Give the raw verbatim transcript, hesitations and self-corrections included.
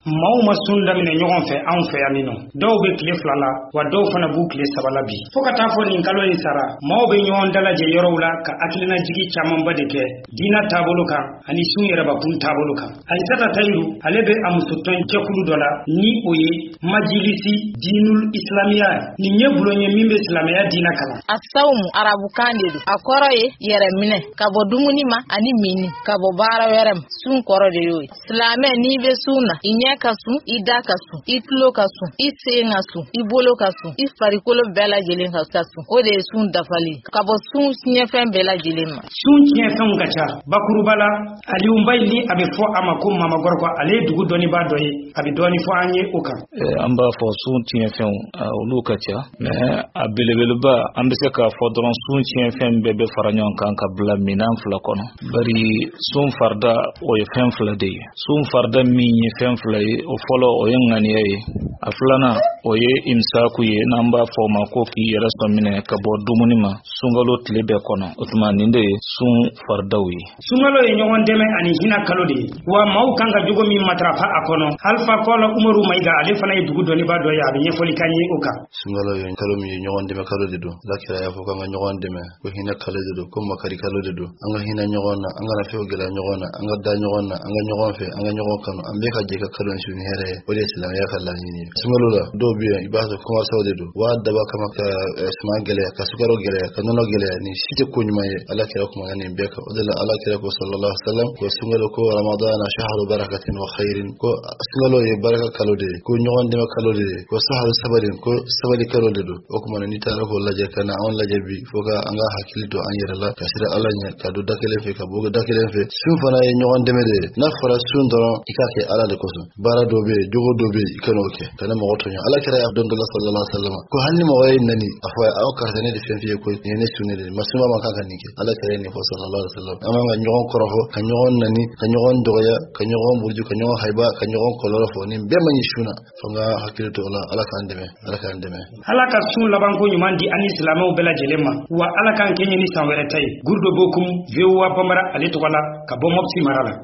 maaw ma sun daminɛ ɲɔgɔn fɛ anw fɛ yan nɔ dɔw bɛ tile fila la wa dɔw fana b'u tile saba la bi fo ka taa fɔ nin kalo in sara maaw bɛ ɲɔgɔn dalajɛ yɔrɔw la ka hakilina jigi camanba de kɛ diina taabolo kan ani sun yɛrɛbakun taabolo kan Aissata Tahirou ale bɛ a musotɔn jɛkulu dɔ la ni o ye Majlisi Dinul Islamiya nin ye bulon ye min bɛ silamɛya diina kalan. A sawmu arabukan de don a kɔrɔ ye yɛrɛ minɛ ka bɔ dumuni ma ani mini ka bɔ baara wɛrɛ ma sun kɔrɔ de y'o ye silamɛ n'i bɛ sun na i ɲɛ ka sun i da ka sun i tulo ka sun i sen ka sun i bolo ka sun i farikolo bɛɛ lajɛlen ka sun o de ye sun dafali ka bɔ sun tiɲɛfɛn bɛɛ lajɛlen ma. Sun tiɲɛfɛnw ka ca bakuruba la Aliyu Mbayi ni a bɛ fɔ a ma ko Mama Gɔrɔgɔ ale ye dugu dɔnnibaa dɔ ye a bɛ dɔɔni fɔ an ye o kan. An b'a fɔ sun tiɲɛfɛnw olu ka ca mais a belebeleba an bɛ se k'a fɔ dɔrɔn sun tiɲɛfɛn bɛɛ bɛ fara ɲɔgɔn kan ka bila minan fila kɔnɔ bari sun farida o ye fɛn fila de ye sun farida min ye fɛn fila ye o fɔlɔ o ye ŋaniya ye a filanan o ye imsaku ye n'an b'a fɔ ma ko k'i yɛrɛ sɔn minɛ ka bɔ dumuni ma sunkalo tile bɛɛ kɔnɔ o tuma nin de ye sun faridaw ye. Sunkalo ye ɲɔgɔn dɛmɛ ani hinɛ kalo de ye wa maaw kan ka jogo min matarafa a kɔnɔ Alpha Kɔla Umaru Mayiga ale fana ye dugu dɔnnibaa dɔ ye a bɛ ɲɛfɔli k'an ye o kan. Sunkalo ye kalo min ye ɲɔgɔn dɛmɛ kalo de don Alakira y'a fɔ k'an ka ɲɔgɔn dɛmɛ ko hinɛ kalo de don ko makari kalo de don an ka hinɛ ɲɔgɔn na an kana fɛnw gɛlɛya ɲɔgɔn na an ka da ɲɔgɔn na an ka ɲɔgɔn fɛ an ka ɲɔgɔn kanu an bɛɛ ka jɛ ka kalo in su ni hɛrɛ ye o de ye silamɛya ka laɲini ye. Sunkalo la dɔw bɛ yen i b'a sɔrɔ kɔngɔsaw de don wa daba kama ka suman gɛlɛya ka sukaro gɛlɛya ka nɔnɔ gɛlɛya ni si tɛ ko ɲuman ye Alakira kumakan nin bɛɛ kan o de la Alakira ko sallallahu alaihi wa sallam ko sunkalo ko ramadana shahru barakatin wa khairin ko sunkalo ye baraka kalo de ye ko ɲɔgɔn dɛmɛ kalo de ye ko sahru sabarin ko sabali kalo de don o kuma ni taara ko lajɛ ka na anw lajɛ bi fo ka an ka hakili to an yɛrɛ la ka sira Ala ɲɛ ka don da kelen fɛ ka bɔ da kelen fɛ sun fana ye ɲɔgɔn dɛmɛ de ye n'a fɔra sun dɔrɔn i k'a kɛ Ala de kosɔn baara dɔ bɛ yen jogo dɔ bɛ yen i kan'o kɛ kana mɔgɔ tɔɲɔ Alakira y'a dɔn dɔ la sallallahu alaihi wa sallam ko hali ni mɔgɔ ye nani a fɔ aw karisa ne de fɛn f'i ye ko nin ye ne sun de ye masuma man kan ka nin kɛ Alakira ye nin fɔ sallallahu alaihi wa sallam an man ka ɲɔgɔn kɔrɔfɔ ka ɲɔgɔn nani ka ɲɔgɔn dɔgɔya ka ɲɔgɔn buruju ka ɲɔgɔn hayba ka ɲɔgɔn kɔlɔlɔ fɔ nin bɛɛ man ɲi sun na fo n ka hakili to o la Ala k'an dɛmɛ Ala k'an dɛmɛ. Ala ka sun labanko ɲuman di ani silamɛw bɛɛ lajɛlen ma wa Ala k'an kɛɲɛ ni san wɛrɛ ta ye Gurdo Bokum V O A Bambara ale tɔgɔ la ka bɔ Mopti mara la.